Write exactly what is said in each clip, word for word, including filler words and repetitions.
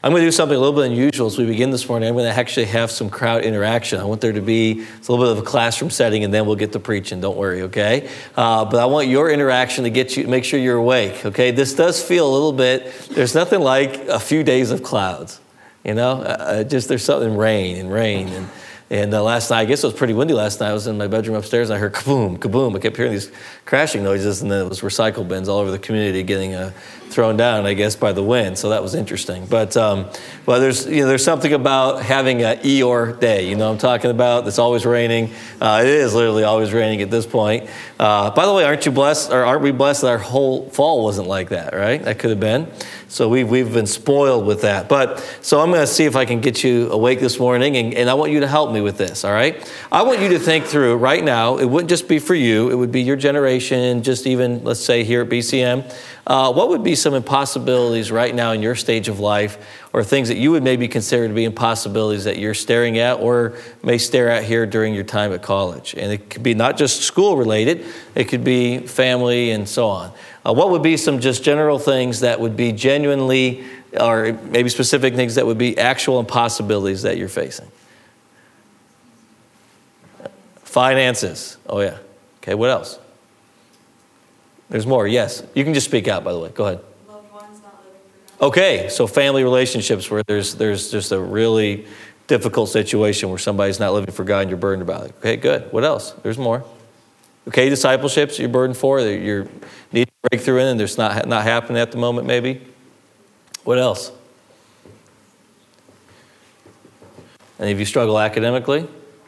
I'm going to do something a little bit unusual as we begin this morning. I'm going to actually have some crowd interaction. I want there to be it's a little bit of a classroom setting, and then we'll get to preaching. Don't worry, okay? Uh, but I want your interaction to get you, make sure you're awake, okay? This does feel a little bit, there's nothing like a few days of clouds, you know? Uh, just there's something, rain and rain. And, and uh, last night, I guess it was pretty windy last night. I was in my bedroom upstairs, and I heard kaboom, kaboom. I kept hearing these crashing noises, and then it was recycle bins all over the community getting uh, thrown down, I guess, by the wind. So that was interesting. But um, well, there's you know there's something about having an Eeyore day. You know what I'm talking about? It's always raining. Uh, it is literally always raining at this point. Uh, by the way, aren't you blessed, or aren't we blessed that our whole fall wasn't like that, right? That could have been. So we've, we've been spoiled with that. But so I'm going to see if I can get you awake this morning, and, and I want you to help me with this, all right? I want you to think through right now. It wouldn't just be for you. It would be your generation, just even, let's say, here at B C M. Uh, what would be some impossibilities right now in your stage of life, or things that you would maybe consider to be impossibilities that you're staring at or may stare at here during your time at college? And it could be not just school related. It could be family and so on. Uh, what would be some just general things that would be genuinely, or maybe specific things that would be actual impossibilities that you're facing? Finances. Oh, yeah. Okay, what else? There's more, yes. You can just speak out, by the way. Go ahead. Loved ones not living for God. Okay, so family relationships where there's there's just a really difficult situation where somebody's not living for God and you're burdened about it. Okay, good. What else? There's more. Okay, discipleships you're burdened for, that you're needing a breakthrough in and there's not not happening at the moment maybe. What else? Any of you struggle academically?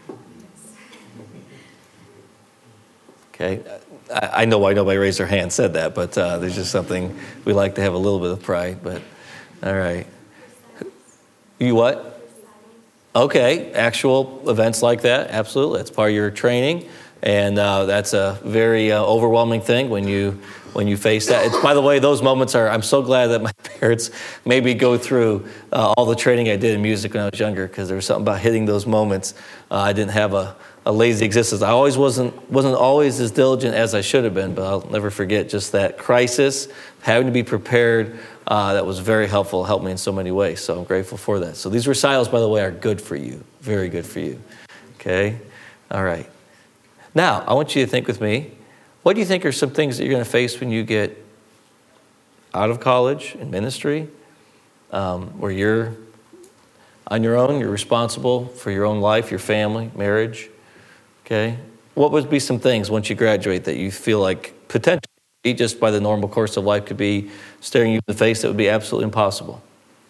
Okay, I, I know why nobody raised their hand said that, but uh, there's just something, we like to have a little bit of pride, but all right. You what? Okay, actual events like that, absolutely. That's part of your training. And uh, that's a very uh, overwhelming thing when you when you face that. It's, by the way, those moments are, I'm so glad that my parents made me go through uh, all the training I did in music when I was younger, because there was something about hitting those moments. Uh, I didn't have a, a lazy existence. I always wasn't wasn't always as diligent as I should have been, but I'll never forget just that crisis, having to be prepared. Uh, that was very helpful, helped me in so many ways. So I'm grateful for that. So these recitals, by the way, are good for you, very good for you. Okay, all right. Now, I want you to think with me, what do you think are some things that you're going to face when you get out of college and ministry, um, where you're on your own, you're responsible for your own life, your family, marriage, okay? What would be some things once you graduate that you feel like potentially, just by the normal course of life, could be staring you in the face that would be absolutely impossible?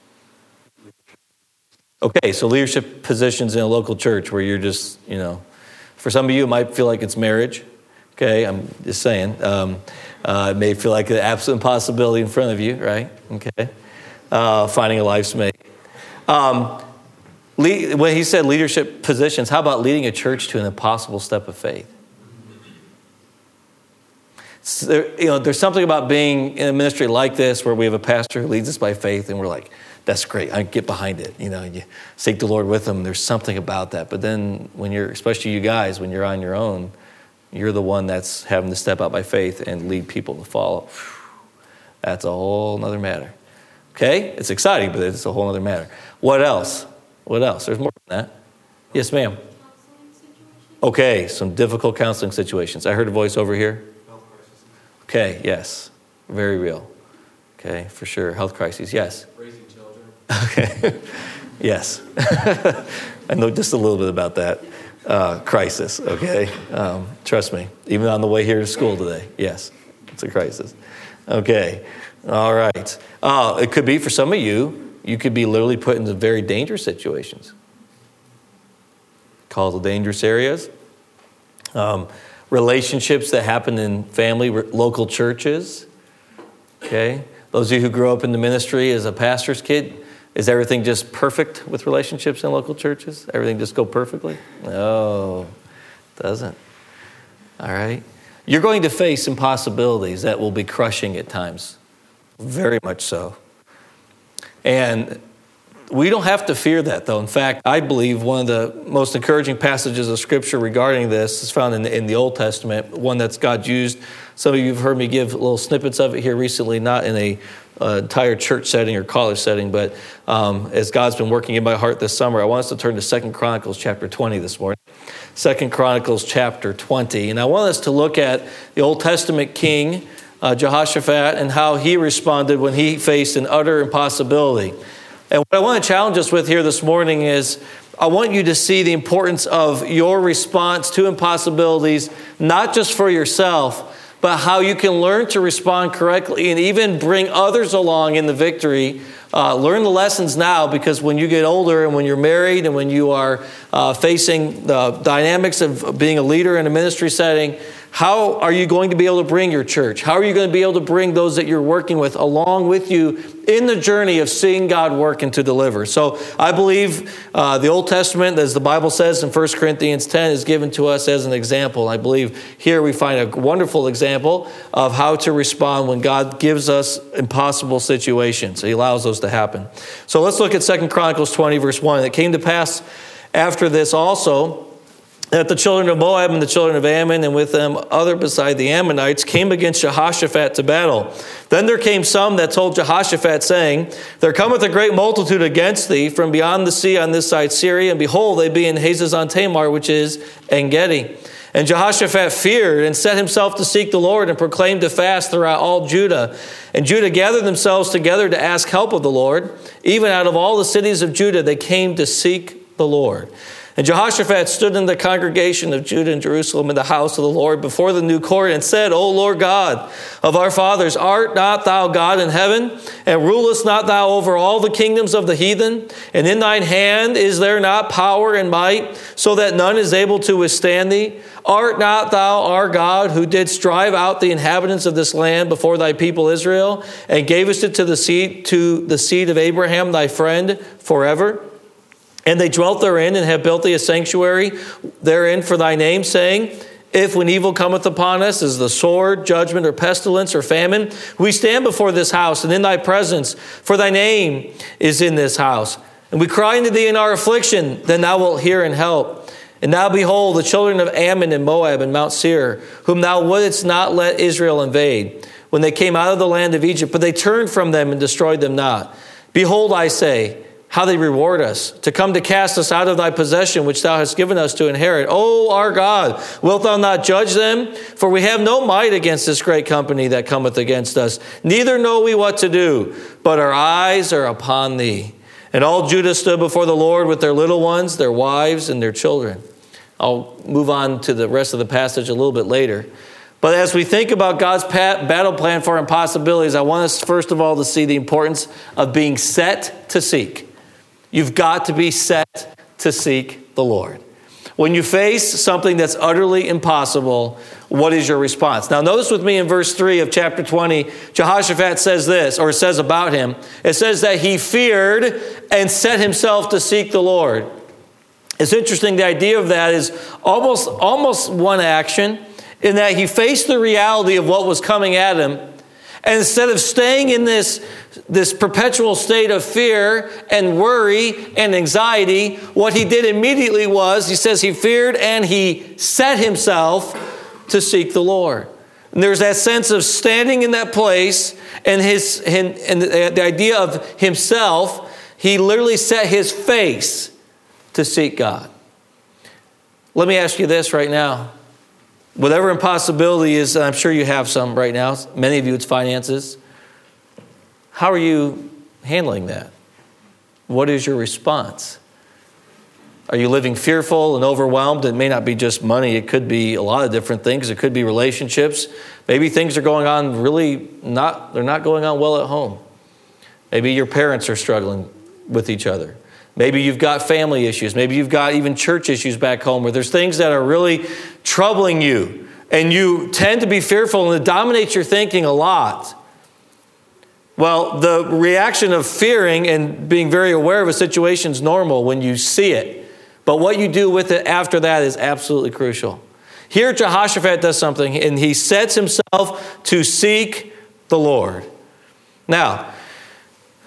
Okay, so leadership positions in a local church where you're just, you know, for some of you, it might feel like it's marriage. Okay, I'm just saying. Um, uh, it may feel like an absolute impossibility in front of you, right? Okay, uh, finding a life's mate. Um, lead, when he said leadership positions, how about leading a church to an impossible step of faith? So there, you know, there's something about being in a ministry like this where we have a pastor who leads us by faith, and we're like, that's great. I get behind it. You know, you seek the Lord with them. There's something about that. But then when you're, especially you guys, when you're on your own, you're the one that's having to step out by faith and lead people to follow. That's a whole other matter. Okay? It's exciting, but it's a whole other matter. What else? What else? There's more than that. Yes, ma'am. Okay, some difficult counseling situations. I heard a voice over here. Okay, yes. Very real. Okay, for sure. Health crises, yes. Raising children. Okay, yes. I know just a little bit about that uh, crisis, okay? Um, trust me, even on the way here to school today, yes, it's a crisis. Okay, all right. Uh, it could be for some of you, you could be literally put into very dangerous situations. Called the dangerous areas. Um, relationships that happen in family, local churches, okay? Those of you who grew up in the ministry as a pastor's kid, is everything just perfect with relationships in local churches? Everything just go perfectly? No, it doesn't. All right? You're going to face impossibilities that will be crushing at times. Very much so. And We don't have to fear that, though. In fact, I believe one of the most encouraging passages of Scripture regarding this is found in the, in the Old Testament, one that's God used. Some of you have heard me give little snippets of it here recently, not in a uh, entire church setting or college setting, but um, as God's been working in my heart this summer, I want us to turn to Second Chronicles chapter twenty this morning. Second Chronicles chapter twenty. And I want us to look at the Old Testament king, uh, Jehoshaphat, and how he responded when he faced an utter impossibility. And what I want to challenge us with here this morning is I want you to see the importance of your response to impossibilities, not just for yourself, but how you can learn to respond correctly and even bring others along in the victory. Uh, learn the lessons now, because when you get older and when you're married and when you are uh, facing the dynamics of being a leader in a ministry setting, how are you going to be able to bring your church? How are you going to be able to bring those that you're working with along with you in the journey of seeing God work and to deliver? So I believe uh, the Old Testament, as the Bible says in First Corinthians ten, is given to us as an example. I believe here we find a wonderful example of how to respond when God gives us impossible situations. He allows those to happen. So let's look at Second Chronicles twenty, verse one. It came to pass after this also, that the children of Moab and the children of Ammon, and with them other beside the Ammonites, came against Jehoshaphat to battle. Then there came some that told Jehoshaphat, saying, There cometh a great multitude against thee from beyond the sea on this side Syria, and behold, they be in Hazazon Tamar, which is En-gedi. And Jehoshaphat feared and set himself to seek the Lord and proclaimed a fast throughout all Judah. And Judah gathered themselves together to ask help of the Lord. Even out of all the cities of Judah, they came to seek the Lord. And Jehoshaphat stood in the congregation of Judah and Jerusalem in the house of the Lord before the new court and said, O Lord God of our fathers, art not thou God in heaven? And rulest not thou over all the kingdoms of the heathen? And in thine hand is there not power and might, so that none is able to withstand thee? Art not thou our God, who didst drive out the inhabitants of this land before thy people Israel, and gavest it to the seed to the seed of Abraham thy friend forever? And they dwelt therein, and have built thee a sanctuary therein for thy name, saying, If when evil cometh upon us, as the sword, judgment, or pestilence, or famine, we stand before this house and in thy presence, for thy name is in this house. And we cry unto thee in our affliction, then thou wilt hear and help. And now behold, the children of Ammon and Moab and Mount Seir, whom thou wouldest not let Israel invade, when they came out of the land of Egypt, but they turned from them and destroyed them not. Behold, I say, how they reward us, to come to cast us out of thy possession, which thou hast given us to inherit. O our God, wilt thou not judge them? For we have no might against this great company that cometh against us. Neither know we what to do, but our eyes are upon thee. And all Judah stood before the Lord with their little ones, their wives, and their children. I'll move on to the rest of the passage a little bit later. But as we think about God's battle plan for impossibilities, I want us first of all to see the importance of being set to seek. You've got to be set to seek the Lord. When you face something that's utterly impossible, what is your response? Now, notice with me in verse three of chapter twenty, Jehoshaphat says this, or it says about him. It says that he feared and set himself to seek the Lord. It's interesting, the idea of that is almost, almost one action, in that he faced the reality of what was coming at him. And instead of staying in this, this perpetual state of fear and worry and anxiety, what he did immediately was, he says he feared and he set himself to seek the Lord. And there's that sense of standing in that place, and his and, and the, the idea of himself, he literally set his face to seek God. Let me ask you this right now. Whatever impossibility is, and I'm sure you have some right now, many of you it's finances. How are you handling that? What is your response? Are you living fearful and overwhelmed? It may not be just money. It could be a lot of different things. It could be relationships. Maybe things are going on really not, they're not going on well at home. Maybe your parents are struggling with each other. Maybe you've got family issues. Maybe you've got even church issues back home where there's things that are really troubling you. And you tend to be fearful, and it dominates your thinking a lot. Well, the reaction of fearing and being very aware of a situation is normal when you see it. But what you do with it after that is absolutely crucial. Here, Jehoshaphat does something, and he sets himself to seek the Lord. Now,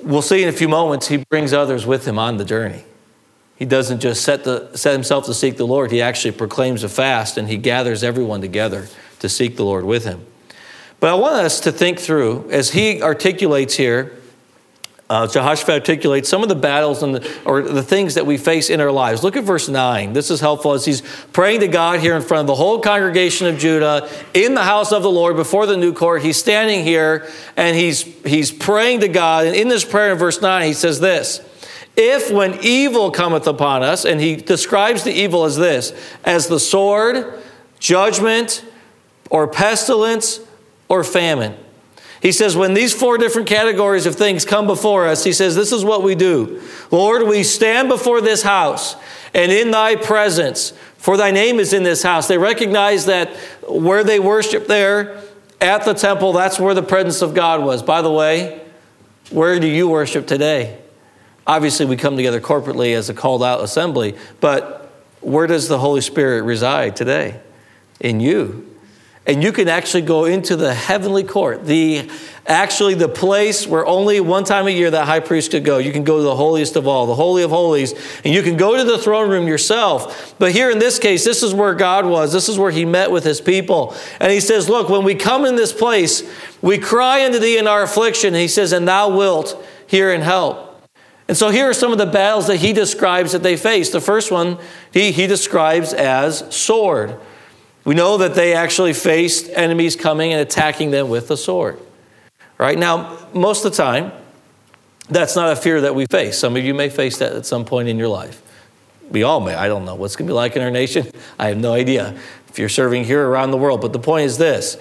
we'll see in a few moments, he brings others with him on the journey. He doesn't just set, the, set himself to seek the Lord. He actually proclaims a fast, and he gathers everyone together to seek the Lord with him. But I want us to think through, as he articulates here, uh, Jehoshaphat articulates some of the battles and the, or the things that we face in our lives. Look at verse nine. This is helpful as he's praying to God here in front of the whole congregation of Judah in the house of the Lord before the new court. He's standing here and he's, he's praying to God. And in this prayer in verse nine, he says this: if when evil cometh upon us, and he describes the evil as this, as the sword, judgment, or pestilence, or famine. He says, when these four different categories of things come before us, he says, this is what we do. Lord, we stand before this house and in thy presence, for thy name is in this house. They recognize that where they worship there at the temple, that's where the presence of God was. By the way, where do you worship today? Obviously, we come together corporately as a called out assembly, but where does the Holy Spirit reside today? In you. And you can actually go into the heavenly court, the actually the place where only one time a year that high priest could go. You can go to the holiest of all, the Holy of Holies, and you can go to the throne room yourself. But here in this case, this is where God was. This is where he met with his people. And he says, look, when we come in this place, we cry unto thee in our affliction. He says, and thou wilt hear and help. And so here are some of the battles that he describes that they faced. The first one he, he describes as sword. We know that they actually faced enemies coming and attacking them with a sword. Right now, most of the time, that's not a fear that we face. Some of you may face that at some point in your life. We all may. I don't know what's going to be like in our nation. I have no idea if you're serving here or around the world. But the point is this.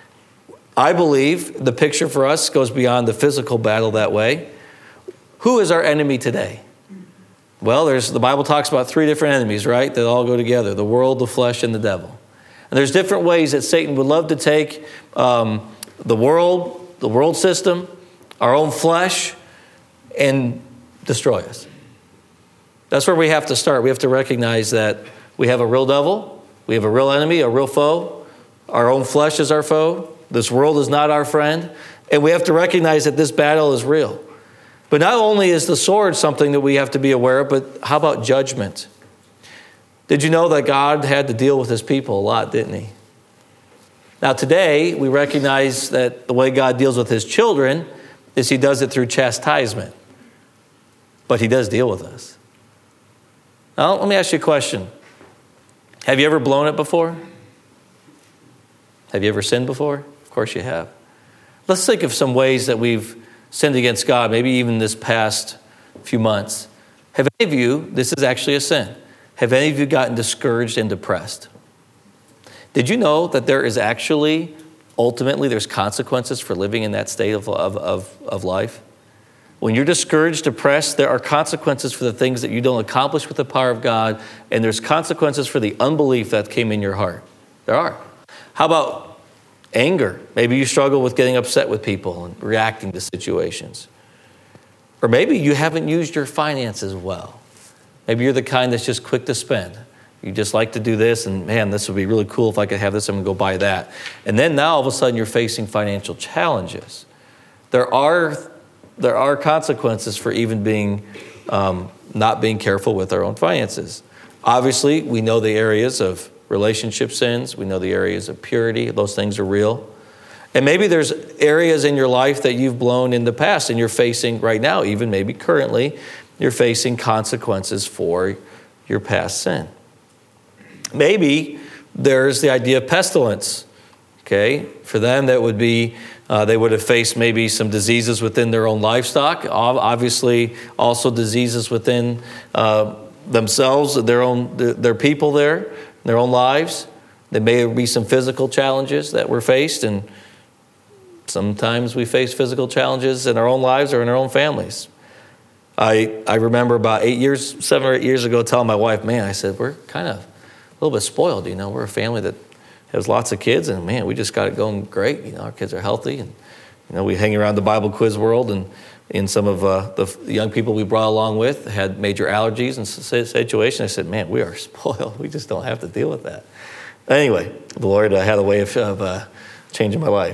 I believe the picture for us goes beyond the physical battle that way. Who is our enemy today? Well, there's the Bible talks about three different enemies, right? That all go together: the world, the flesh, and the devil. And there's different ways that Satan would love to take um, the world, the world system, our own flesh, and destroy us. That's where we have to start. We have to recognize that we have a real devil, we have a real enemy, a real foe. Our own flesh is our foe. This world is not our friend. And we have to recognize that this battle is real. But not only is the sword something that we have to be aware of, but how about judgment? Did you know that God had to deal with his people a lot, didn't he? Now today, we recognize that the way God deals with his children is he does it through chastisement. But he does deal with us. Now, let me ask you a question. Have you ever blown it before? Have you ever sinned before? Of course you have. Let's think of some ways that we've sinned against God, maybe even this past few months. Have any of you, this is actually a sin, have any of you gotten discouraged and depressed? Did you know that there is actually, ultimately, there's consequences for living in that state of, of, of, of life? When you're discouraged, depressed, there are consequences for the things that you don't accomplish with the power of God, and there's consequences for the unbelief that came in your heart. There are. How about anger? Maybe you struggle with getting upset with people and reacting to situations. Or maybe you haven't used your finances well. Maybe you're the kind that's just quick to spend. You just like to do this, and man, this would be really cool if I could have this, I'm going to go buy that. And then now all of a sudden you're facing financial challenges. There are, there are consequences for even being, um, not being careful with our own finances. Obviously, we know the areas of relationship sins. We know the areas of purity. Those things are real. And maybe there's areas in your life that you've blown in the past and you're facing right now, even maybe currently, you're facing consequences for your past sin. Maybe there's the idea of pestilence. Okay, for them that would be, uh, they would have faced maybe some diseases within their own livestock. Obviously, also diseases within uh, themselves, their own, their people there, their own lives. There may be some physical challenges that were faced, and sometimes we face physical challenges in our own lives or in our own families. I I remember about eight years, seven or eight years ago, telling my wife, man, I said, we're kind of a little bit spoiled, you know. We're a family that has lots of kids, and man, we just got it going great. You know, our kids are healthy, and you know, we hang around the Bible quiz world, and in some of uh, the young people we brought along with had major allergies and situations. I said, man, we are spoiled. We just don't have to deal with that. Anyway, the Lord uh, had a way of, of uh, changing my life.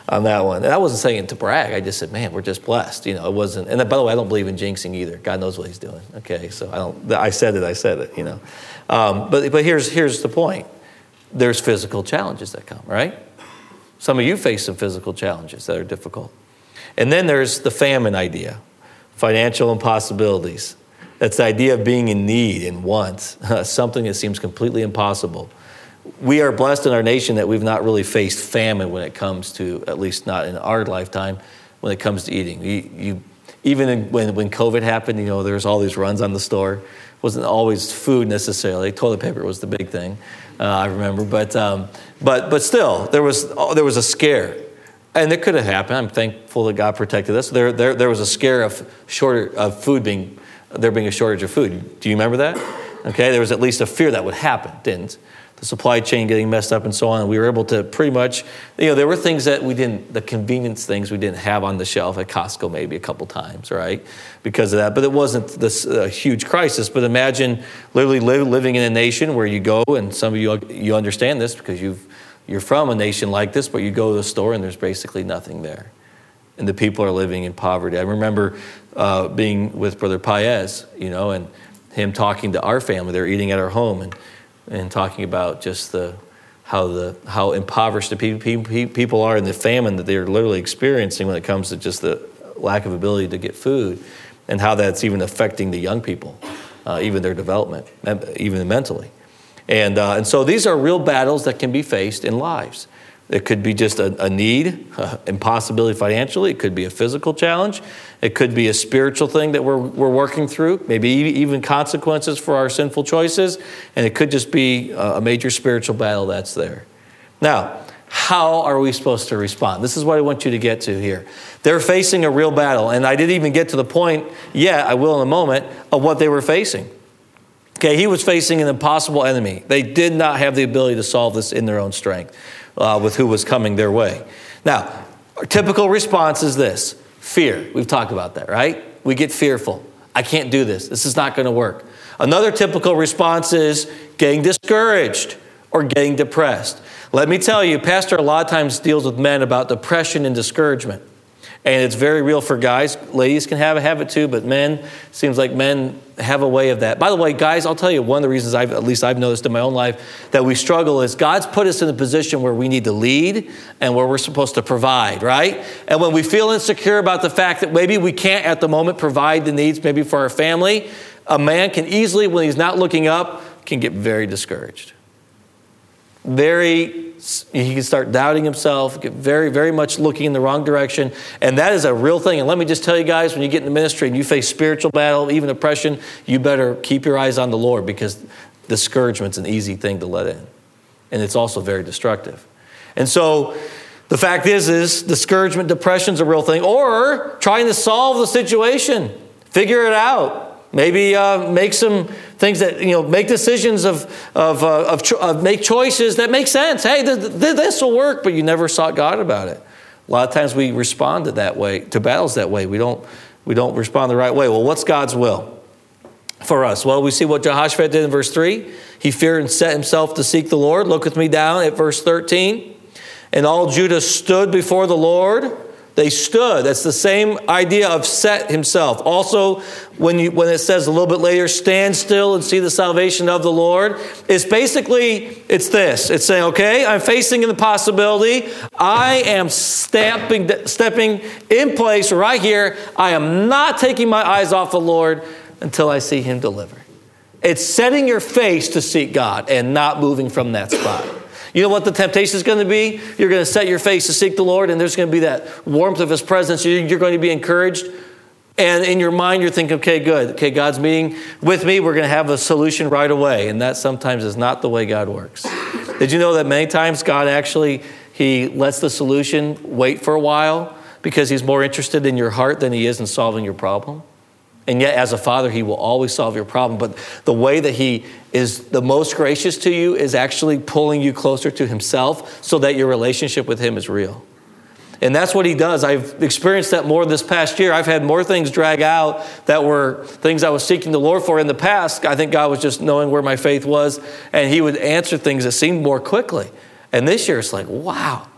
on that one. And I wasn't saying it to brag. I just said, man, we're just blessed. You know, it wasn't. And by the way, I don't believe in jinxing either. God knows what he's doing. Okay, so I don't. I said it. I said it. You know, um, but but here's here's the point. There's physical challenges that come, right? Some of you face some physical challenges that are difficult. And then there's the famine idea, financial impossibilities. That's the idea of being in need and want, something that seems completely impossible. We are blessed in our nation that we've not really faced famine when it comes to, at least not in our lifetime, when it comes to eating. You, you, even in, when, when COVID happened, you know, there was all these runs on the store. It wasn't always food necessarily. Toilet paper was the big thing, uh, I remember. But, um, but, but still, there was, oh, there was a scare. And it could have happened. I'm thankful that God protected us. There, there, there was a scare of shorter of food being, there being a shortage of food. Do you remember that? Okay, there was at least a fear that would happen, didn't? The supply chain getting messed up and so on. And we were able to pretty much, you know, there were things that we didn't, the convenience things we didn't have on the shelf at Costco maybe a couple times, right? Because of that. But it wasn't this uh, huge crisis. But imagine literally live, living in a nation where you go, and some of you, you understand this because you've, you're from a nation like this, but you go to the store and there's basically nothing there. And the people are living in poverty. I remember uh, being with Brother Paez, you know, and him talking to our family. They're eating at our home and, and talking about just the how the how impoverished the pe- people are and the famine that they're literally experiencing when it comes to just the lack of ability to get food, and how that's even affecting the young people, uh, even their development, even mentally. And uh, and so these are real battles that can be faced in lives. It could be just a, a need, uh, impossibility financially. It could be a physical challenge. It could be a spiritual thing that we're we're working through, maybe even consequences for our sinful choices. And it could just be a major spiritual battle that's there. Now, how are we supposed to respond? This is what I want you to get to here. They're facing a real battle. And I didn't even get to the point yet, I will in a moment, of what they were facing. Okay, he was facing an impossible enemy. They did not have the ability to solve this in their own strength uh, with who was coming their way. Now, our typical response is this: fear. We've talked about that, right? We get fearful. I can't do this. This is not going to work. Another typical response is getting discouraged or getting depressed. Let me tell you, Pastor a lot of times deals with men about depression and discouragement. And it's very real for guys. Ladies can have, have it too, but men, seems like men have a way of that. By the way, guys, I'll tell you, one of the reasons I've, at least I've noticed in my own life, that we struggle is God's put us in a position where we need to lead and where we're supposed to provide, right? And when we feel insecure about the fact that maybe we can't at the moment provide the needs maybe for our family, a man can easily, when he's not looking up, can get very discouraged. Very, he can start doubting himself, get very, very much looking in the wrong direction. And that is a real thing. And let me just tell you guys, when you get in the ministry and you face spiritual battle, even oppression, you better keep your eyes on the Lord, because discouragement's an easy thing to let in. And it's also very destructive. And so the fact is, is discouragement, depression's a real thing. Or trying to solve the situation, figure it out. Maybe uh, make some things that, you know, make decisions of, of, uh, of, cho- of make choices that make sense. Hey, th- th- this will work, but you never sought God about it. A lot of times we respond to that way, to battles that way. We don't, we don't respond the right way. Well, what's God's will for us? Well, we see what Jehoshaphat did in verse three. He feared and set himself to seek the Lord. Look with me down at verse thirteen. And all Judah stood before the Lord. They stood. That's the same idea of set himself. Also, when you when it says a little bit later, stand still and see the salvation of the Lord, it's basically, it's this. It's saying, okay, I'm facing the possibility. I am stamping, stepping in place right here. I am not taking my eyes off the Lord until I see him deliver. It's setting your face to seek God and not moving from that spot. You know what the temptation is going to be? You're going to set your face to seek the Lord, and there's going to be that warmth of his presence. You're going to be encouraged. And in your mind, you're thinking, okay, good. Okay, God's meeting with me. We're going to have a solution right away. And that sometimes is not the way God works. Did you know that many times God actually, he lets the solution wait for a while because he's more interested in your heart than he is in solving your problem? And yet, as a father, he will always solve your problem. But the way that he is the most gracious to you is actually pulling you closer to himself so that your relationship with him is real. And that's what he does. I've experienced that more this past year. I've had more things drag out that were things I was seeking the Lord for in the past. I think God was just knowing where my faith was, and he would answer things that seemed more quickly. And this year, it's like, wow.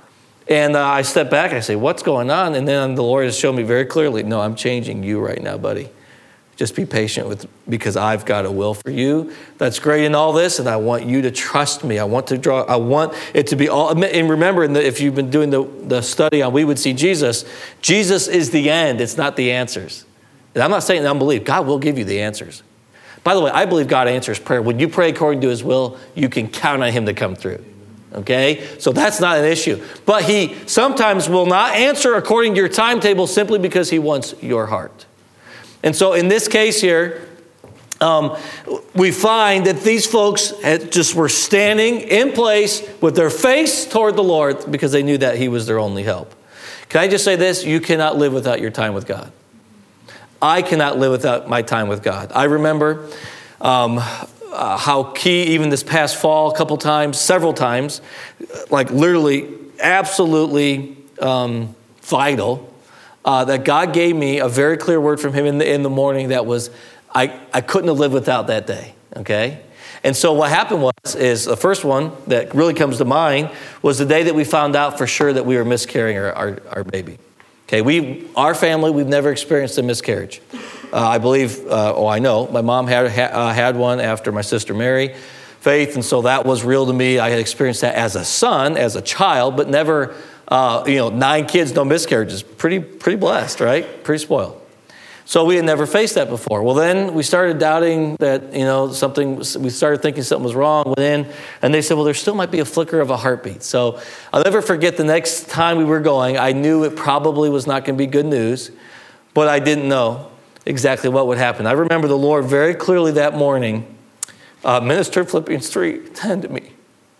And uh, I step back, I say, what's going on? And then the Lord has shown me very clearly, no, I'm changing you right now, buddy. Just be patient with, because I've got a will for you. That's great in all this, and I want you to trust me. I want to draw, I want it to be all, and remember, if you've been doing the, the study on We Would See Jesus, Jesus is the end, it's not the answers. And I'm not saying unbelief. God will give you the answers. By the way, I believe God answers prayer. When you pray according to his will, you can count on him to come through. Okay? So that's not an issue. But he sometimes will not answer according to your timetable simply because he wants your heart. And so in this case here, um, we find that these folks had just were standing in place with their face toward the Lord because they knew that he was their only help. Can I just say this? You cannot live without your time with God. I cannot live without my time with God. I remember um, uh, how key, even this past fall, a couple times, several times, like literally, absolutely um, vital, uh, that God gave me a very clear word from him in the, in the morning that was, I, I couldn't have lived without that day, okay? And so what happened was, is the first one that really comes to mind was the day that we found out for sure that we were miscarrying our, our, our baby. Okay, we, our family, we've never experienced a miscarriage. Uh, I believe, uh, oh, I know, my mom had ha, uh, had one after my sister Mary, Faith, and so that was real to me. I had experienced that as a son, as a child, but never, uh, you know, nine kids, no miscarriages. Pretty, pretty blessed, right? Pretty spoiled. So we had never faced that before. Well, then we started doubting that, you know, something, we started thinking something was wrong within, and they said, well, there still might be a flicker of a heartbeat. So I'll never forget the next time we were going, I knew it probably was not going to be good news, but I didn't know exactly what would happen. I remember the Lord very clearly that morning uh, ministered Philippians three ten to me.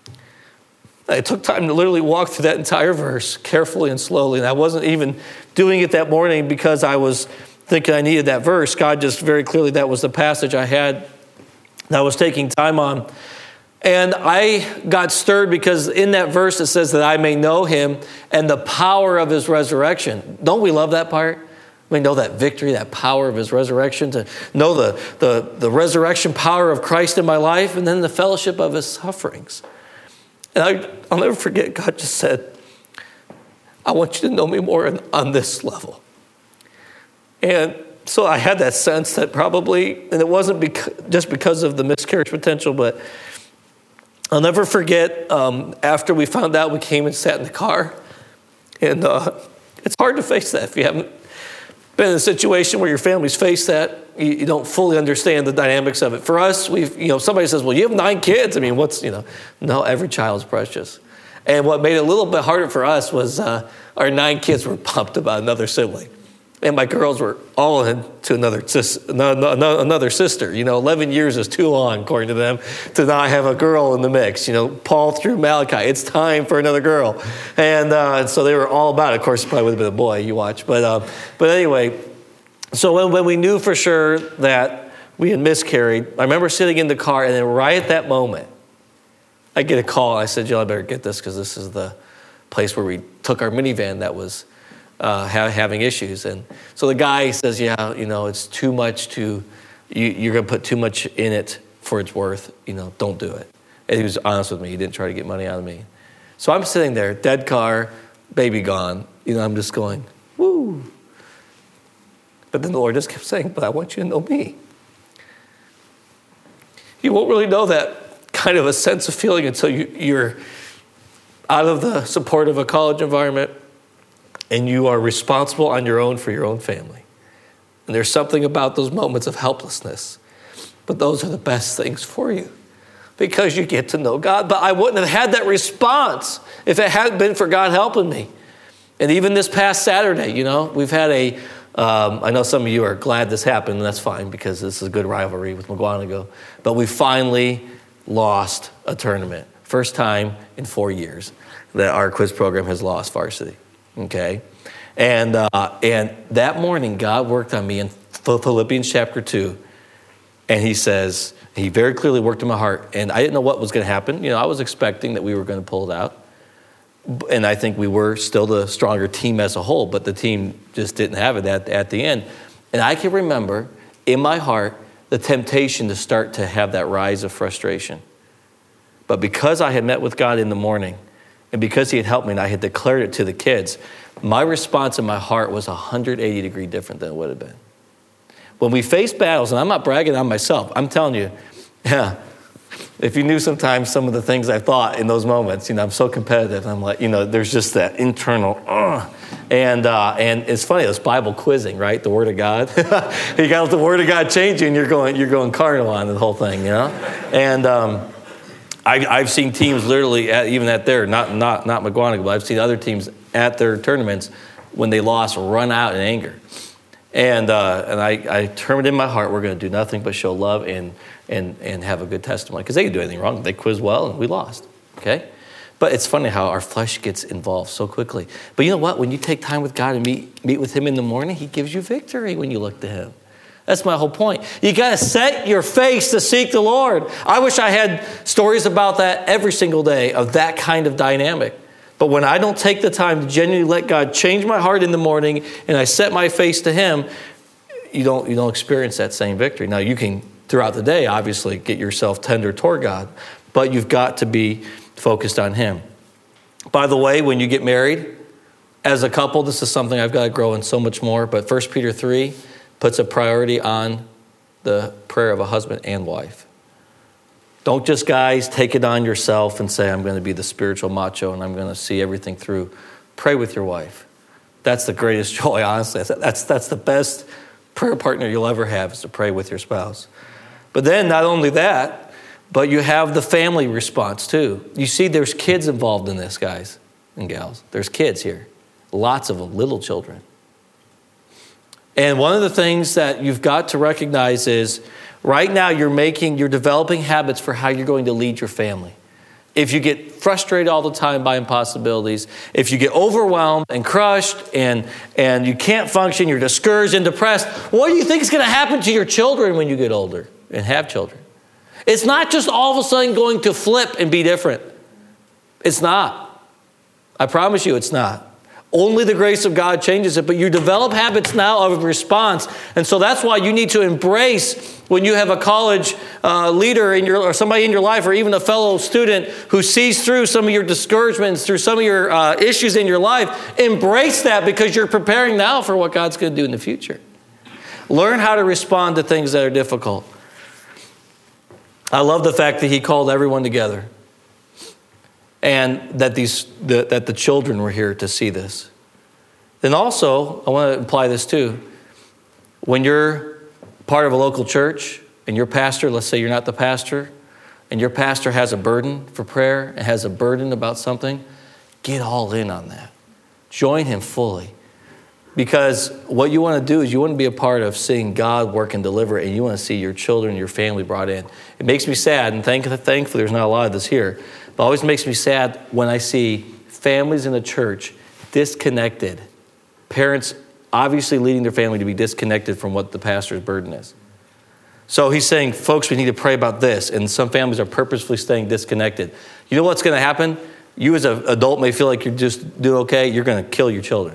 I took time to literally walk through that entire verse carefully and slowly, and I wasn't even doing it that morning because I was thinking I needed that verse. God just very clearly, that was the passage I had that I was taking time on. And I got stirred because in that verse it says that I may know him and the power of his resurrection. Don't we love that part? We know that victory, that power of his resurrection, to know the, the, the resurrection power of Christ in my life, and then the fellowship of his sufferings. And I, I'll never forget, God just said, I want you to know me more on, on this level. And so I had that sense that probably, and it wasn't bec- just because of the miscarriage potential, but I'll never forget um, after we found out, we came and sat in the car. And uh, it's hard to face that if you haven't been in a situation where your family's faced that. You, you don't fully understand the dynamics of it. For us, we've, you know, somebody says, well, you have nine kids. I mean, what's, you know, no, every child's precious. And what made it a little bit harder for us was uh, our nine kids were pumped about another sibling. And my girls were all into another sis, another sister. You know, eleven years is too long, according to them, to not have a girl in the mix. You know, Paul through Malachi, it's time for another girl. And uh, so they were all about it. Of course, it probably would have been a boy, you watch. But uh, but anyway, so when, when we knew for sure that we had miscarried, I remember sitting in the car, and then right at that moment, I get a call. I said, Jill, I better get this because this is the place where we took our minivan that was Uh, ha- having issues. And so the guy says, yeah, you know, it's too much to, you, you're going to put too much in it for its worth. You know, don't do it. And he was honest with me. He didn't try to get money out of me. So I'm sitting there, dead car, baby gone. You know, I'm just going, woo. But then the Lord just kept saying, but I want you to know me. You won't really know that kind of a sense of feeling until you, you're out of the support of a college environment, and you are responsible on your own for your own family. And there's something about those moments of helplessness. But those are the best things for you because you get to know God. But I wouldn't have had that response if it hadn't been for God helping me. And even this past Saturday, you know, we've had a, um, I know some of you are glad this happened, and that's fine because this is a good rivalry with McGuanago. But we finally lost a tournament. First time in four years that our quiz program has lost varsity. Okay, and uh, and that morning, God worked on me in Philippians chapter two, and he says, he very clearly worked in my heart, and I didn't know what was going to happen. You know, I was expecting that we were going to pull it out, and I think we were still the stronger team as a whole, but the team just didn't have it at, at the end. And I can remember in my heart the temptation to start to have that rise of frustration. But because I had met with God in the morning, And because he had helped me and I had declared it to the kids, my response in my heart was one hundred eighty degree different than it would have been. When we face battles, and I'm not bragging on myself, I'm telling you, yeah, if you knew sometimes some of the things I thought in those moments, you know, I'm so competitive. I'm like, you know, there's just that internal, uh, and uh, and it's funny, it's Bible quizzing, right? The Word of God. You got the Word of God changing, and you're going, you're going carnal on the whole thing, you know. And um, I, I've seen teams literally, at, even at their, not not not McGuanaga, but I've seen other teams at their tournaments when they lost run out in anger. And uh, and I, I determined in my heart we're going to do nothing but show love and and and have a good testimony. Because they didn't do anything wrong. They quizzed well and we lost. Okay? But it's funny how our flesh gets involved so quickly. But you know what? When you take time with God and meet, meet with him in the morning, he gives you victory when you look to him. That's my whole point. You got to set your face to seek the Lord. I wish I had stories about that every single day of that kind of dynamic. But when I don't take the time to genuinely let God change my heart in the morning and I set my face to him, you don't, you don't experience that same victory. Now, you can, throughout the day, obviously, get yourself tender toward God, but you've got to be focused on him. By the way, when you get married, as a couple, this is something I've got to grow in so much more, but First Peter three puts a priority on the prayer of a husband and wife. Don't just, guys, take it on yourself and say, I'm going to be the spiritual macho and I'm going to see everything through. Pray with your wife. That's the greatest joy, honestly. That's, that's the best prayer partner you'll ever have, is to pray with your spouse. But then not only that, but you have the family response too. You see, there's kids involved in this, guys and gals. There's kids here. Lots of them, little children. And one of the things that you've got to recognize is right now you're making, you're developing habits for how you're going to lead your family. If you get frustrated all the time by impossibilities, if you get overwhelmed and crushed and, and you can't function, you're discouraged and depressed, what do you think is going to happen to your children when you get older and have children? It's not just all of a sudden going to flip and be different. It's not. I promise you it's not. Only the grace of God changes it, but you develop habits now of response. And so that's why you need to embrace when you have a college uh, leader in your, or somebody in your life, or even a fellow student who sees through some of your discouragements, through some of your uh, issues in your life. Embrace that, because you're preparing now for what God's going to do in the future. Learn how to respond to things that are difficult. I love the fact that he called everyone together. And that these the, that the children were here to see this. Then also, I want to imply this too. When you're part of a local church and your pastor, let's say you're not the pastor, and your pastor has a burden for prayer and has a burden about something, get all in on that. Join him fully. Because what you want to do is you want to be a part of seeing God work and deliver, and you want to see your children, your family brought in. It makes me sad, and thank, thankfully there's not a lot of this here, but it always makes me sad when I see families in the church disconnected. Parents obviously leading their family to be disconnected from what the pastor's burden is. So he's saying, folks, we need to pray about this. And some families are purposefully staying disconnected. You know what's going to happen? You as an adult may feel like you're just doing okay. You're going to kill your children.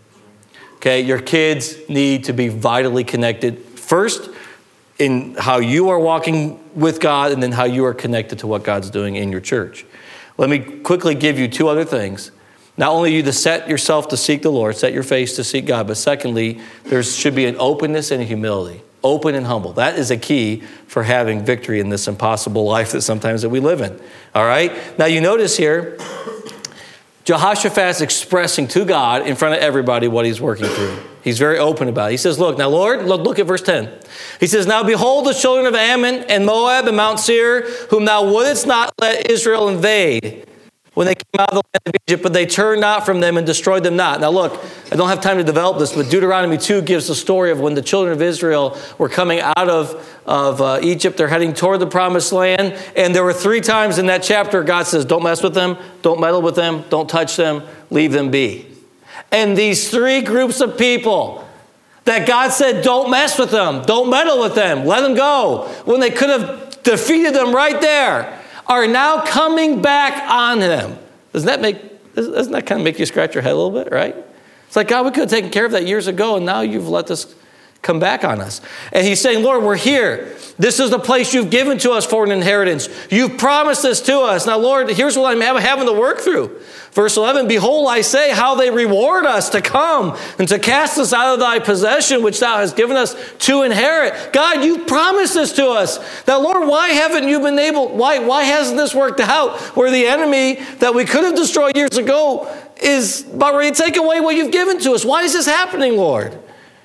Okay, your kids need to be vitally connected. First, in how you are walking with God, and then how you are connected to what God's doing in your church. Let me quickly give you two other things. Not only you to set yourself to seek the Lord, set your face to seek God, but secondly, there should be an openness and a humility. Open and humble. That is a key for having victory in this impossible life that sometimes that we live in. All right? Now you notice here, Jehoshaphat's expressing to God in front of everybody what he's working through. He's very open about it. He says, look, now Lord, look, look at verse ten. He says, now behold the children of Ammon and Moab and Mount Seir, whom thou wouldest not let Israel invade when they came out of the land of Egypt, but they turned not from them and destroyed them not. Now look, I don't have time to develop this, but Deuteronomy two gives the story of when the children of Israel were coming out of, of uh, Egypt. They're heading toward the promised land. And there were three times in that chapter God says, don't mess with them, don't meddle with them, don't touch them, leave them be. And these three groups of people that God said, don't mess with them, don't meddle with them, let them go, when they could have defeated them right there, are now coming back on them. Doesn't that make, doesn't that kind of make you scratch your head a little bit, right? It's like, God, we could have taken care of that years ago, and now you've let this come back on us. And he's saying, Lord, we're here. This is the place you've given to us for an inheritance. You've promised this to us. Now, Lord, here's what I'm having to work through. Verse eleven, behold, I say how they reward us to come and to cast us out of thy possession, which thou hast given us to inherit. God, you've promised this to us. Now, Lord, why haven't you been able, why, why hasn't this worked out where the enemy that we could have destroyed years ago is about ready to take away what you've given to us? Why is this happening, Lord?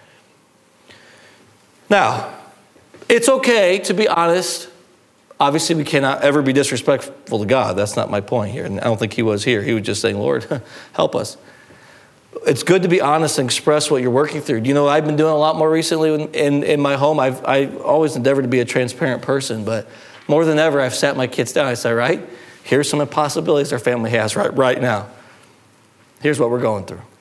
Now, it's okay to be honest. Obviously, we cannot ever be disrespectful to God. That's not my point here. And I don't think he was here. He was just saying, Lord, help us. It's good to be honest and express what you're working through. You know, I've been doing a lot more recently in, in, in my home. I've I always endeavored to be a transparent person, but more than ever, I've sat my kids down. I say, right, here's some impossibilities our family has right, right now. Here's what we're going through.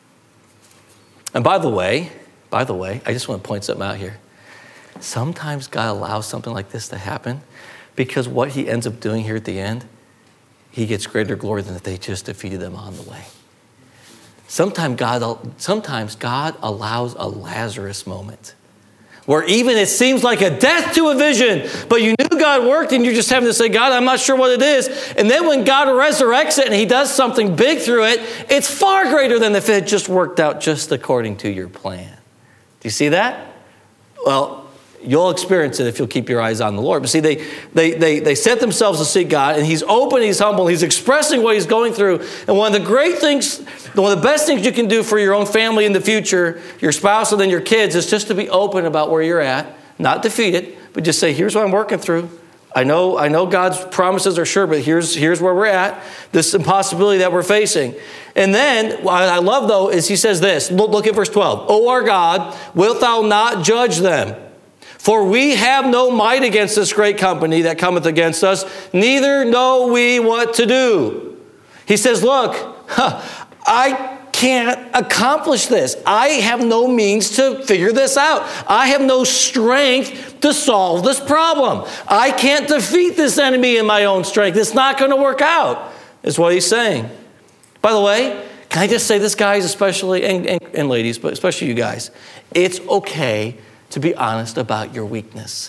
And by the way, by the way, I just want to point something out here. Sometimes God allows something like this to happen because what he ends up doing here at the end, he gets greater glory than if they just defeated them on the way. Sometimes God, sometimes God allows a Lazarus moment where even it seems like a death to a vision, but you knew God worked and you're just having to say, God, I'm not sure what it is. And then when God resurrects it and he does something big through it, it's far greater than if it had just worked out just according to your plan. Do you see that? Well, you'll experience it if you'll keep your eyes on the Lord. But see, they they they they set themselves to seek God, and he's open, he's humble, he's expressing what he's going through. And one of the great things, one of the best things you can do for your own family in the future, your spouse and then your kids, is just to be open about where you're at, not defeated, but just say, here's what I'm working through. I know, I know God's promises are sure, but here's, here's where we're at, this impossibility that we're facing. And then, what I love, though, is he says this. Look, look at verse twelve. O our God, wilt thou not judge them? For we have no might against this great company that cometh against us, neither know we what to do. He says, look, huh, I can't accomplish this. I have no means to figure this out. I have no strength to solve this problem. I can't defeat this enemy in my own strength. It's not going to work out, is what he's saying. By the way, can I just say this, guys, especially, and, and, and ladies, but especially you guys, it's okay to be honest about your weakness.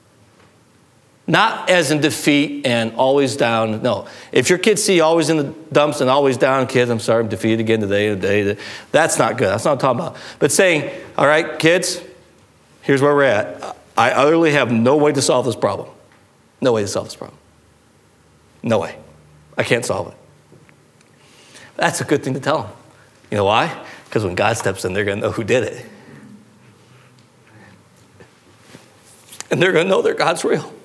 Not as in defeat and always down. No. If your kids see you always in the dumps and always down, kids, I'm sorry, I'm defeated again today and today. That's not good. That's not what I'm talking about. But saying, all right, kids, here's where we're at. I utterly have no way to solve this problem. No way to solve this problem. No way. I can't solve it. That's a good thing to tell them. You know why? Because when God steps in, they're going to know who did it. And they're going to know their God's real.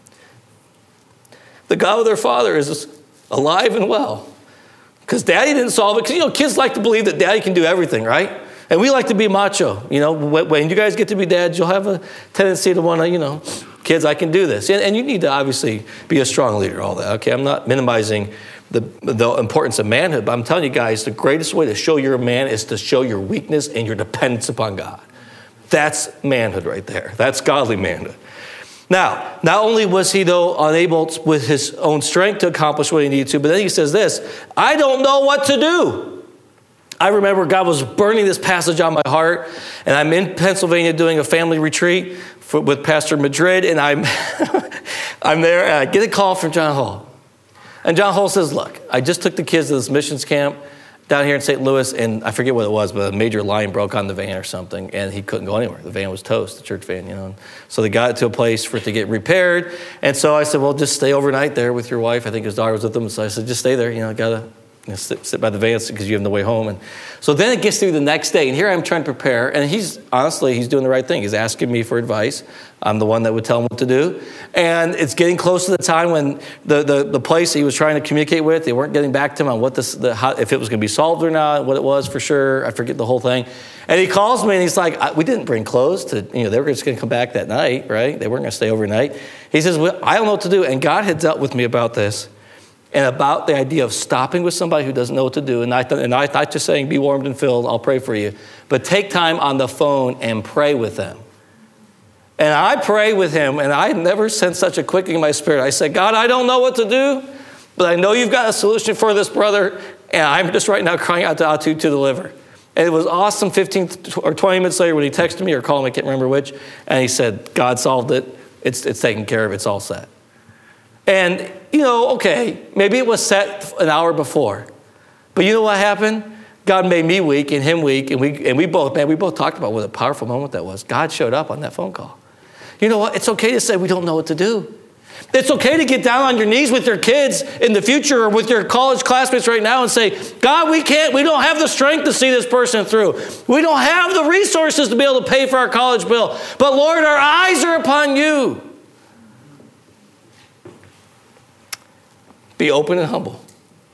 The God of their father is alive and well. Because daddy didn't solve it. Because, you know, kids like to believe that daddy can do everything, right? And we like to be macho. You know, when you guys get to be dads, you'll have a tendency to want to, you know, kids, I can do this. And, and you need to obviously be a strong leader, all that. Okay, I'm not minimizing the, the importance of manhood, but I'm telling you guys, the greatest way to show you're a man is to show your weakness and your dependence upon God. That's manhood right there. That's godly manhood. Now, not only was he, though, unable to, with his own strength to accomplish what he needed to, but then he says this, I don't know what to do. I remember God was burning this passage on my heart, and I'm in Pennsylvania doing a family retreat for, with Pastor Madrid, and I'm, I'm there, and I get a call from John Hall. And John Hall says, look, I just took the kids to this missions camp down here in Saint Louis, and I forget what it was, but a major line broke on the van or something, and he couldn't go anywhere. The van was toast, the church van, you know. So they got it to a place for it to get repaired, and so I said, well, just stay overnight there with your wife. I think his daughter was with them, so I said, just stay there, you know, gotta you know, sit, sit by the van because you have no way home. And so then it gets through the next day, and here I'm trying to prepare, and he's, honestly, he's doing the right thing. He's asking me for advice. I'm the one that would tell him what to do. And it's getting close to the time when the, the, the place he was trying to communicate with, they weren't getting back to him on what this, the, how, if it was going to be solved or not, what it was for sure. I forget the whole thing. And he calls me and he's like, we didn't bring clothes to, you know, they were just going to come back that night, right? They weren't going to stay overnight. He says, well, I don't know what to do. And God had dealt with me about this and about the idea of stopping with somebody who doesn't know what to do. And I, th- and I not just saying, be warmed and filled, I'll pray for you, but take time on the phone and pray with them. And I pray with him, and I never sensed such a quickening in my spirit. I said, God, I don't know what to do, but I know you've got a solution for this brother, and I'm just right now crying out to you to deliver. And it was awesome fifteen or twenty minutes later when he texted me or called me, I can't remember which, and he said, God solved it. It's, it's taken care of. It's all set. And, you know, okay, maybe it was set an hour before. But you know what happened? God made me weak and him weak, and we and we both, man, we both talked about what a powerful moment that was. God showed up on that phone call. You know what? It's okay to say we don't know what to do. It's okay to get down on your knees with your kids in the future or with your college classmates right now and say, God, we can't, we don't have the strength to see this person through. We don't have the resources to be able to pay for our college bill. But Lord, our eyes are upon you. Be open and humble.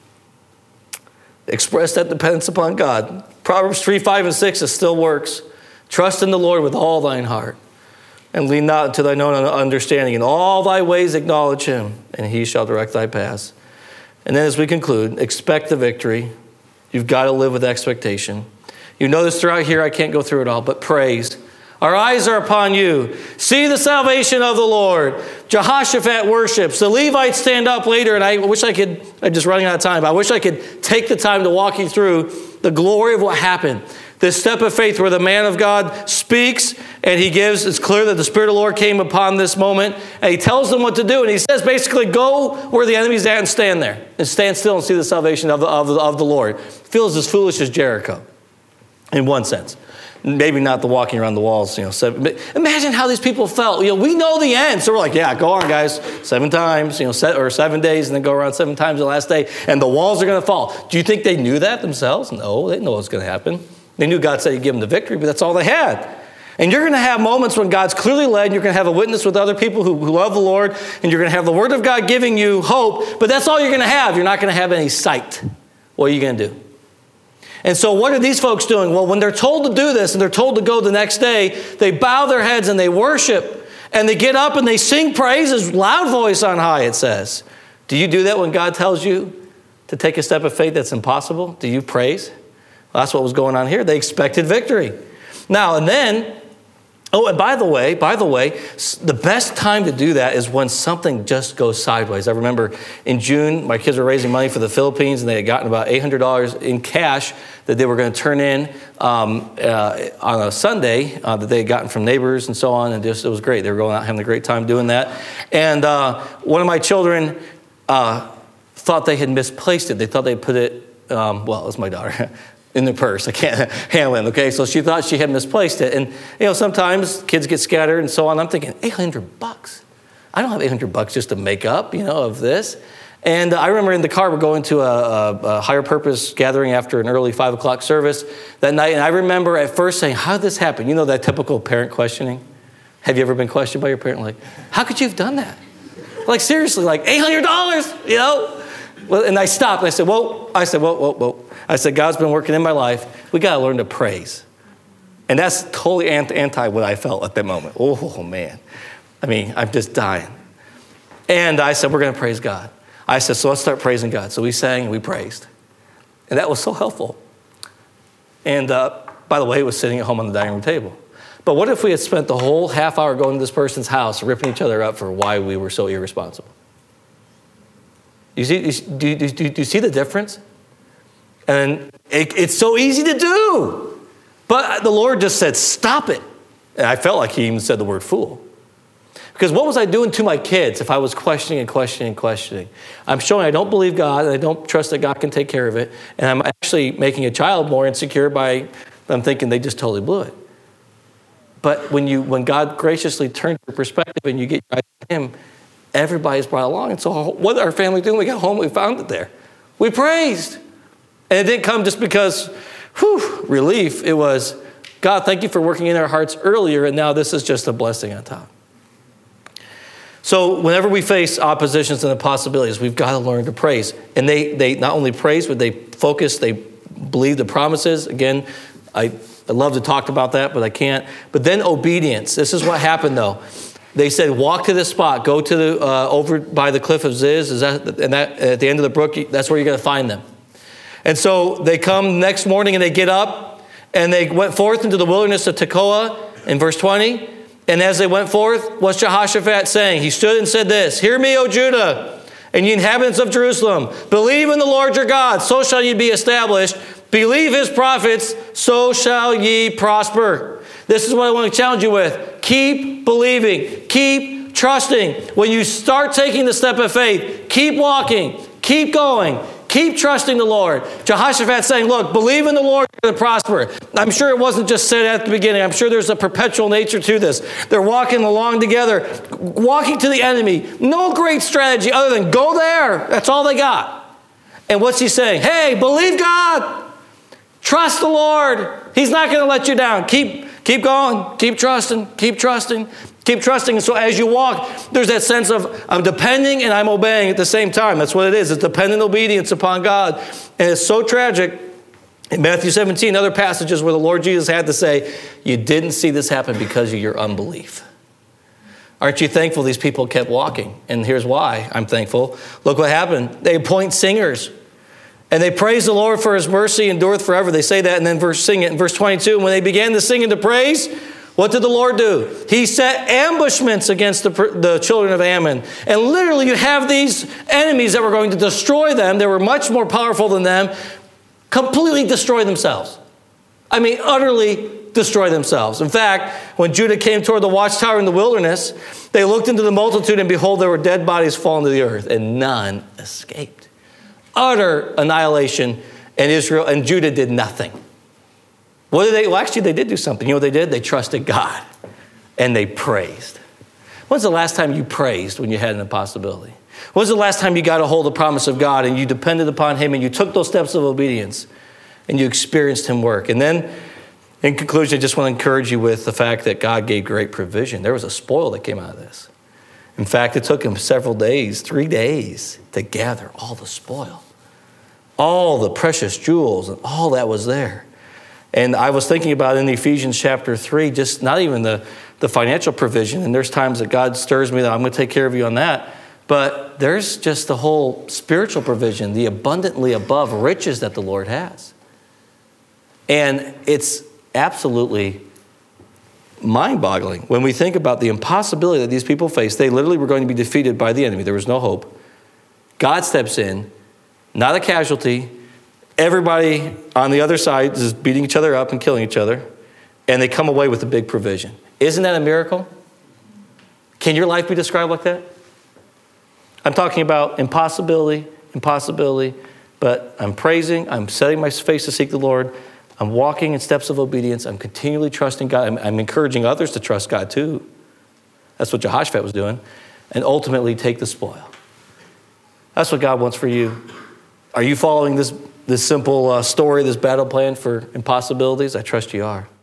Express that dependence upon God. Proverbs three, five, and six, it still works. Trust in the Lord with all thine heart, and lean not to thine own understanding. In all thy ways acknowledge him, and he shall direct thy paths. And then as we conclude, expect the victory. You've got to live with expectation. You know this throughout here. I can't go through it all, but praise. Our eyes are upon you. See the salvation of the Lord. Jehoshaphat worships. The Levites stand up later, and I wish I could, I'm just running out of time, but I wish I could take the time to walk you through the glory of what happened. This step of faith where the man of God speaks and he gives, it's clear that the Spirit of the Lord came upon this moment, and he tells them what to do. And he says basically, go where the enemy's at and stand there. And stand still and see the salvation of the, of the, of the Lord. Feels as foolish as Jericho, in one sense. Maybe not the walking around the walls, you know. Seven, but imagine how these people felt. You know, we know the end, so we're like, yeah, go on, guys, seven times, you know, set, or seven days, and then go around seven times the last day, and the walls are going to fall. Do you think they knew that themselves? No, they didn't know what was going to happen. They knew God said he'd give them the victory, but that's all they had. And you're going to have moments when God's clearly led, and you're going to have a witness with other people who, who love the Lord, and you're going to have the Word of God giving you hope, but that's all you're going to have. You're not going to have any sight. What are you going to do? And so what are these folks doing? Well, when they're told to do this and they're told to go the next day, they bow their heads and they worship, and they get up and they sing praises, loud voice on high, it says. Do you do that when God tells you to take a step of faith that's impossible? Do you praise? Well, that's what was going on here. They expected victory. Now, and then, oh, and by the way, by the way, the best time to do that is when something just goes sideways. I remember in June, my kids were raising money for the Philippines, and they had gotten about eight hundred dollars in cash that they were going to turn in um, uh, on a Sunday uh, that they had gotten from neighbors and so on, and just, it was great. They were going out having a great time doing that. And uh, one of my children uh, thought they had misplaced it. They thought they put it, um, well, it was my daughter, in the purse. I can't handle it, okay? So she thought she had misplaced it. And, you know, sometimes kids get scattered and so on. I'm thinking, eight hundred bucks? I don't have eight hundred bucks just to make up, you know, of this. And I remember in the car, we're going to a, a, a higher purpose gathering after an early five o'clock service that night. And I remember at first saying, how did this happen? You know, that typical parent questioning. Have you ever been questioned by your parent? Like, how could you have done that? Like, seriously, like eight hundred dollars, you know? Well, and I stopped and I said, whoa, I said, whoa, whoa, whoa. I said, God's been working in my life. We got to learn to praise. And that's totally anti what I felt at that moment. Oh, man. I mean, I'm just dying. And I said, we're going to praise God. I said, so let's start praising God. So we sang and we praised. And that was so helpful. And uh, by the way, it was sitting at home on the dining room table. But what if we had spent the whole half hour going to this person's house, ripping each other up for why we were so irresponsible? You see, do, do, do, do you see the difference? And it, it's so easy to do. But the Lord just said, stop it. And I felt like he even said the word fool. Because what was I doing to my kids if I was questioning and questioning and questioning? I'm showing I don't believe God, and I don't trust that God can take care of it. And I'm actually making a child more insecure by, I'm thinking they just totally blew it. But when you, when God graciously turns your perspective and you get your eyes on him, everybody's brought along. And so what did our family do when we got home? We found it there. We praised. And it didn't come just because, whew, relief. It was, God, thank you for working in our hearts earlier, and now this is just a blessing on top. So whenever we face oppositions and impossibilities, we've got to learn to praise. And they they not only praise, but they focus, they believe the promises. Again, I, I love to talk about that, but I can't. But then obedience. This is what happened, though. They said, walk to this spot. Go to the uh, over by the cliff of Ziz. Is that, and that at the end of the brook, that's where you're going to find them. And so they come next morning and they get up and they went forth into the wilderness of Tekoa in verse twenty. And as they went forth, what's Jehoshaphat saying? He stood and said this, hear me, O Judah, and ye inhabitants of Jerusalem. Believe in the Lord your God, so shall ye be established. believe his prophets, so shall ye prosper. This is what I want to challenge you with. Keep believing. Keep trusting. When you start taking the step of faith, keep walking. Keep going. Keep trusting the Lord. Jehoshaphat saying, look, believe in the Lord, you're going to prosper. I'm sure it wasn't just said at the beginning. I'm sure there's a perpetual nature to this. They're walking along together, walking to the enemy. No great strategy other than go there. That's all they got. And what's he saying? Hey, believe God. Trust the Lord. He's not going to let you down. Keep, keep going. Keep trusting. Keep trusting. Keep trusting. And so as you walk, there's that sense of I'm depending and I'm obeying at the same time. That's what it is. It's dependent obedience upon God. And it's so tragic. In Matthew seventeen, other passages where the Lord Jesus had to say, you didn't see this happen because of your unbelief. Aren't you thankful these people kept walking? And here's why I'm thankful. Look what happened. They appoint singers. And they praise the Lord for his mercy endureth forever. They say that and then verse sing it in verse twenty-two. And when they began to sing and to praise, what did the Lord do? He set ambushments against the, the children of Ammon. And literally you have these enemies that were going to destroy them. They were much more powerful than them. Completely destroy themselves. I mean, utterly destroy themselves. In fact, when Judah came toward the watchtower in the wilderness, they looked into the multitude and behold, there were dead bodies fallen to the earth and none escaped. Utter annihilation, and Israel and Judah did nothing. What did they? Well, actually, they did do something. You know what they did? They trusted God, and they praised. When's the last time you praised when you had an impossibility? When's the last time you got a hold of the promise of God, and you depended upon him, and you took those steps of obedience, and you experienced him work? And then, in conclusion, I just want to encourage you with the fact that God gave great provision. There was a spoil that came out of this. In fact, it took him several days, three days, to gather all the spoil. All the precious jewels and all that was there. And I was thinking about in Ephesians chapter three, just not even the, the financial provision. And there's times that God stirs me that I'm going to take care of you on that. But there's just the whole spiritual provision, the abundantly above riches that the Lord has. And it's absolutely mind-boggling when we think about the impossibility that these people faced. They literally were going to be defeated by the enemy. There was no hope. God steps in, not a casualty. Everybody on the other side is beating each other up and killing each other, and they come away with a big provision. Isn't that a miracle? Can your life be described like that? I'm talking about impossibility, impossibility, but I'm praising, I'm setting my face to seek the Lord, I'm walking in steps of obedience, I'm continually trusting God, I'm, I'm encouraging others to trust God too. That's what Jehoshaphat was doing, and ultimately take the spoil. That's what God wants for you. Are you following this, this simple uh, story, this battle plan for impossibilities? I trust you are.